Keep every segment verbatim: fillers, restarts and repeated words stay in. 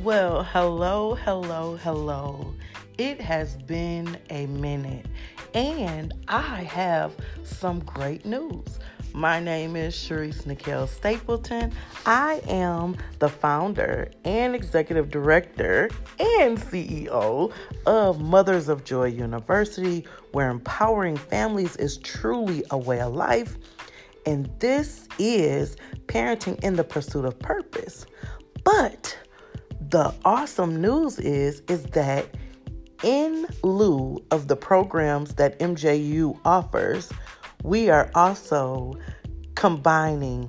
Well, hello, hello, hello. It has been a minute, and I have some great news. My name is Sharice Nikel Stapleton. I am the founder and executive director and C E O of Mothers of Joy University, where empowering families is truly a way of life. And this is Parenting in the Pursuit of Purpose. But the awesome news is, is that in lieu of the programs that M J U offers, we are also combining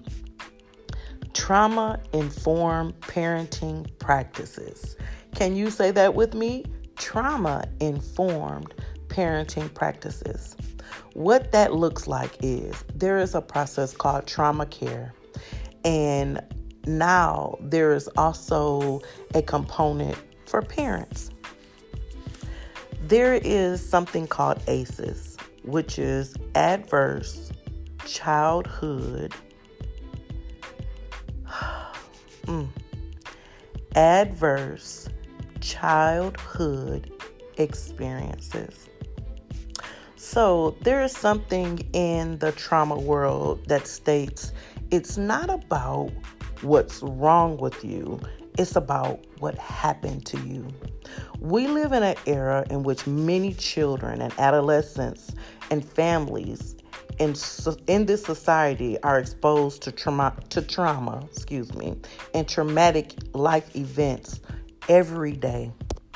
trauma-informed parenting practices. Can you say that with me? Trauma-informed parenting practices. What that looks like is there is a process called trauma care, and now there is also a component for parents. There is something called ACEs, which is Adverse Childhood mm, Adverse Childhood Experiences. So there is something in the trauma world that states it's not about what's wrong with you, it's about what happened to you. We live in an era in which many children and adolescents and families in, in this society are exposed to trauma, to trauma, excuse me, and traumatic life events every day.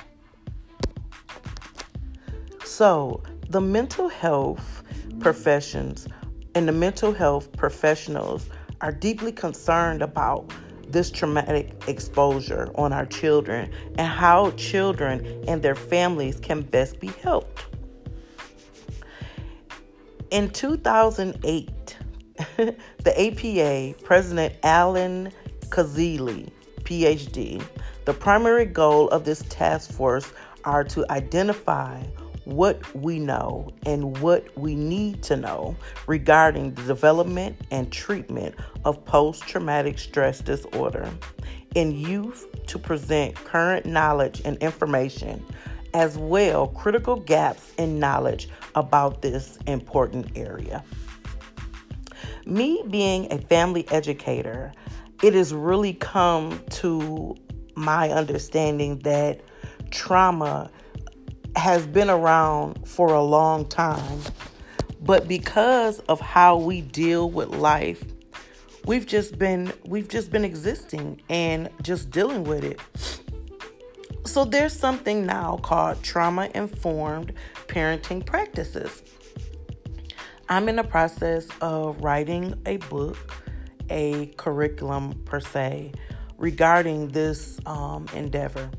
So the mental health professions and the mental health professionals are deeply concerned about this traumatic exposure on our children and how children and their families can best be helped. In two thousand eight, the A P A, President Alan Kazili, P H D, the primary goal of this task force are to identify what we know and what we need to know regarding the development and treatment of post-traumatic stress disorder in youth, to present current knowledge and information, as well critical gaps in knowledge about this important area. Me being a family educator, it has really come to my understanding that trauma has been around for a long time, but because of how we deal with life, we've just been we've just been existing and just dealing with it. So there's something now called trauma-informed parenting practices. I'm in the process of writing a book, a curriculum per se, regarding this um, endeavor.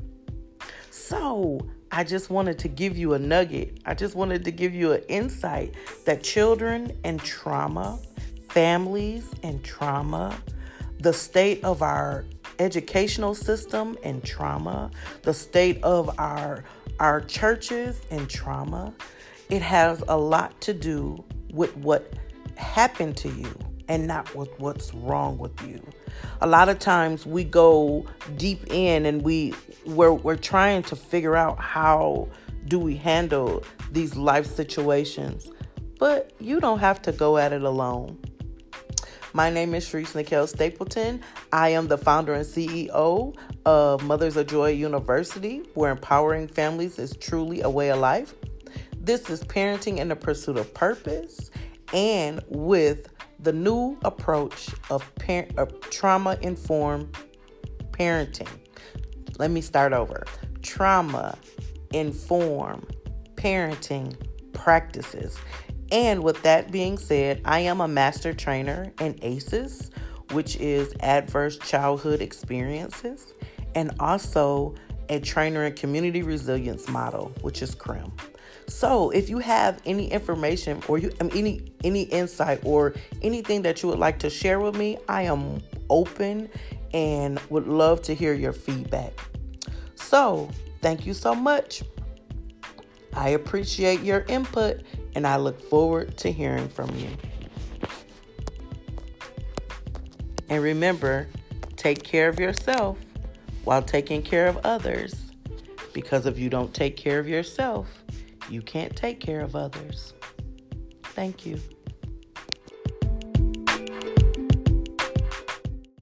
So I just wanted to give you a nugget. I just wanted to give you an insight that children and trauma, families and trauma, the state of our educational system and trauma, the state of our, our churches and trauma, it has a lot to do with what happened to you and not with what's wrong with you. A lot of times we go deep in and we we're, we're trying to figure out how do we handle these life situations, but you don't have to go at it alone. My name is Sharice Nikel Stapleton. I am the founder and C E O of Mothers of Joy University, where empowering families is truly a way of life. This is Parenting in the Pursuit of Purpose, and with the new approach of, par- of trauma-informed parenting. Let me start over. Trauma-informed parenting practices. And with that being said, I am a master trainer in ACEs, which is Adverse Childhood Experiences, and also a trainer in Community Resilience Model, which is C R I M. So if you have any information or you um, any any insight or anything that you would like to share with me, I am open and would love to hear your feedback. So thank you so much. I appreciate your input and I look forward to hearing from you. And remember, take care of yourself while taking care of others. Because if you don't take care of yourself, you can't take care of others. Thank you.